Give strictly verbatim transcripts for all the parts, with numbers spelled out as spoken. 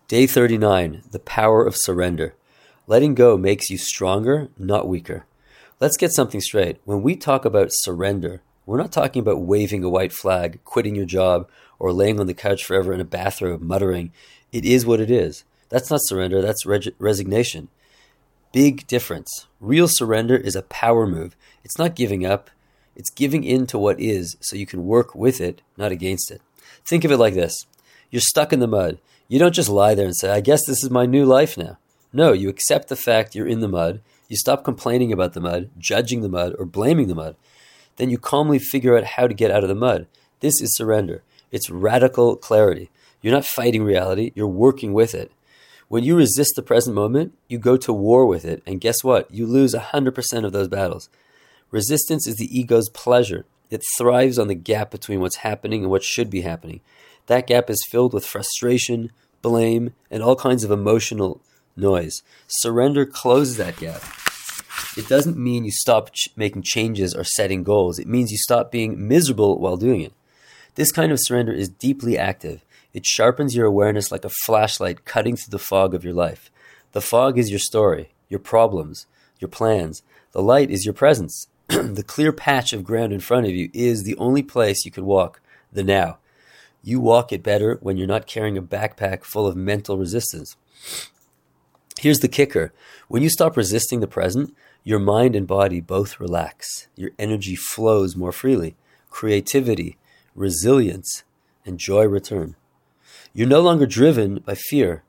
Day thirty-nine, the power of surrender. Letting go makes you stronger, not weaker. Let's get something straight. When we talk about surrender, we're not talking about waving a white flag, quitting your job, or laying on the couch forever in a bathrobe muttering, "It is what it is." That's not surrender, that's reg- resignation. Big difference. Real surrender is a power move. It's not giving up. It's giving in to what is so you can work with it, not against it. Think of it like this. You're stuck in the mud. You don't just lie there and say, "I guess this is my new life now." No, you accept the fact you're in the mud. You stop complaining about the mud, judging the mud, or blaming the mud. Then you calmly figure out how to get out of the mud. This is surrender. It's radical clarity. You're not fighting reality. You're working with it. When you resist the present moment, you go to war with it. And guess what? You lose one hundred percent of those battles. Resistance is the ego's pleasure. It thrives on the gap between what's happening and what should be happening. That gap is filled with frustration, blame, and all kinds of emotional noise. Surrender closes that gap. It doesn't mean you stop ch- making changes or setting goals. It means you stop being miserable while doing it. This kind of surrender is deeply active. It sharpens your awareness like a flashlight cutting through the fog of your life. The fog is your story, your problems, your plans. The light is your presence. The clear patch of ground in front of you is the only place you can walk, the now. You walk it better when you're not carrying a backpack full of mental resistance. Here's the kicker. When you stop resisting the present, your mind and body both relax. Your energy flows more freely. Creativity, resilience, and joy return. You're no longer driven by fear,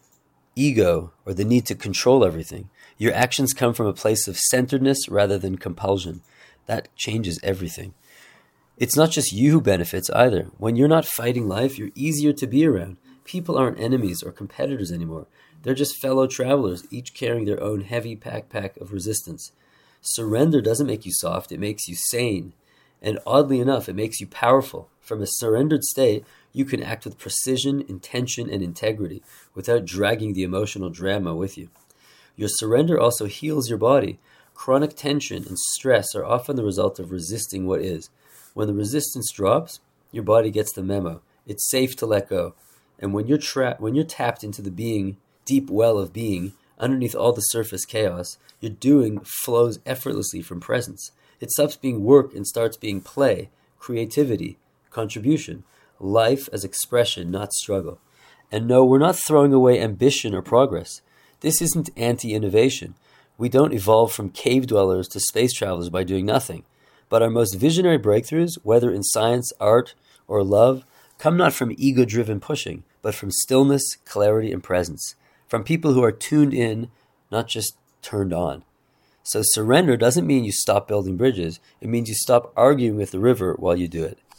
ego, or the need to control everything. Your actions come from a place of centeredness rather than compulsion. That changes everything. It's not just you who benefits either. When you're not fighting life, you're easier to be around. People aren't enemies or competitors anymore. They're just fellow travelers, each carrying their own heavy backpack of resistance. Surrender doesn't make you soft, it makes you sane. And oddly enough, it makes you powerful. From a surrendered state, you can act with precision, intention, and integrity without dragging the emotional drama with you. Your surrender also heals your body. Chronic tension and stress are often the result of resisting what is. When the resistance drops, your body gets the memo. It's safe to let go. And when you're trapped, when you're tapped into the being, deep well of being, underneath all the surface chaos, your doing flows effortlessly from presence. It stops being work and starts being play, creativity, contribution, life as expression, not struggle. And no, we're not throwing away ambition or progress. This isn't anti-innovation. We don't evolve from cave dwellers to space travelers by doing nothing. But our most visionary breakthroughs, whether in science, art, or love, come not from ego-driven pushing, but from stillness, clarity, and presence. From people who are tuned in, not just turned on. So surrender doesn't mean you stop building bridges. It means you stop arguing with the river while you do it.